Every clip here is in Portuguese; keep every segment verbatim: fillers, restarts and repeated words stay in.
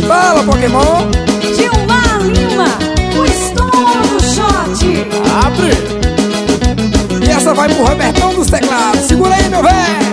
Fala, Pokémon. Gilmar Lima, o estouro do shot. Abre. E essa vai pro Robertão dos teclados. Segura aí, meu véi.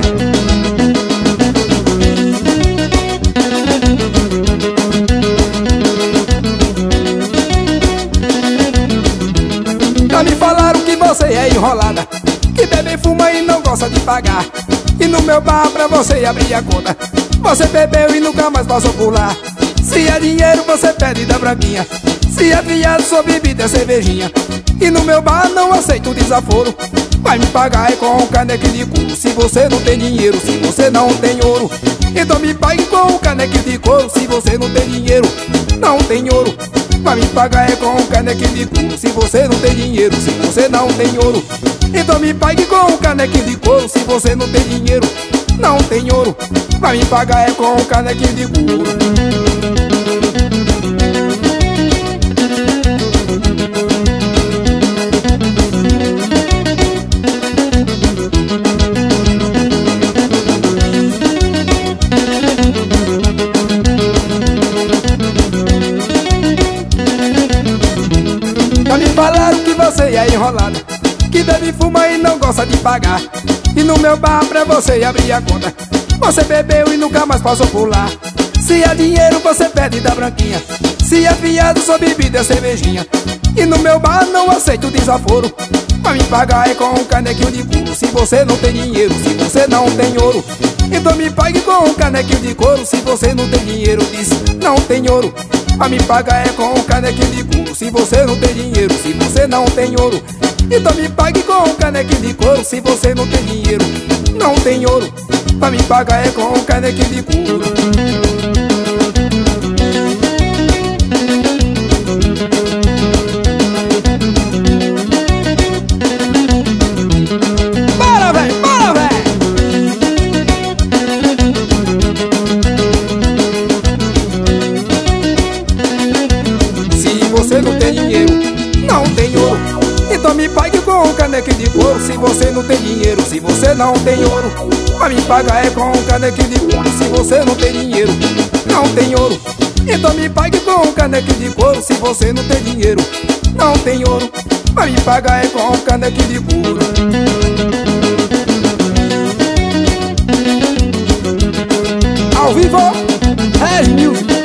Já me falaram que você é enrolada, que bebe, fuma e não gosta de pagar. E no meu bar pra você abrir a conta, você bebeu e nunca mais passou por lá. Se é dinheiro você pede da branquinha, se é viado sua bebida é cervejinha. E no meu bar não aceito desaforo, vai me pagar é com um canequinho de couro. Se você não tem dinheiro, se você não tem ouro, então me pague com um canequinho de couro. Se você não tem dinheiro, não tem ouro, vai me pagar é com um canequinho de couro. Se você não tem dinheiro, se você não tem ouro, então me pague com um canequinho de couro. Se você não tem dinheiro, não tem ouro, vai me pagar é com um canequinho de couro. Já me falaram que você é enrolada, que bebe, fuma e não gosta de pagar. E no meu bar pra você abrir a conta, você bebeu e nunca mais passou por lá. Se é dinheiro você pede da branquinha, se é viado sua bebida é cervejinha. E no meu bar não aceito desaforo, vai me pagar é com um canequinho de couro. Se você não tem dinheiro, se você não tem ouro, então me pague com um canequinho de couro. Se você não tem dinheiro, diz não tem ouro, vai me pagar é com um canequinho de couro. Se você não tem dinheiro, se você não tem ouro, então me pague com um canequinho de couro. Se você não tem dinheiro, não tem ouro, vai me pagar é com um canequinho de couro. Bora, véi, bora, véi. Se você não tem dinheiro, não tem ouro, então me pague com um canequinho de couro. Se você não tem dinheiro, se você não tem ouro, vai me pagar é com um canequinho de couro. Se você não tem dinheiro, não tem ouro, então me pague com um canequinho de couro. Se você não tem dinheiro, não tem ouro, vai me pagar é com um canequinho de couro. Ao vivo, Red Music.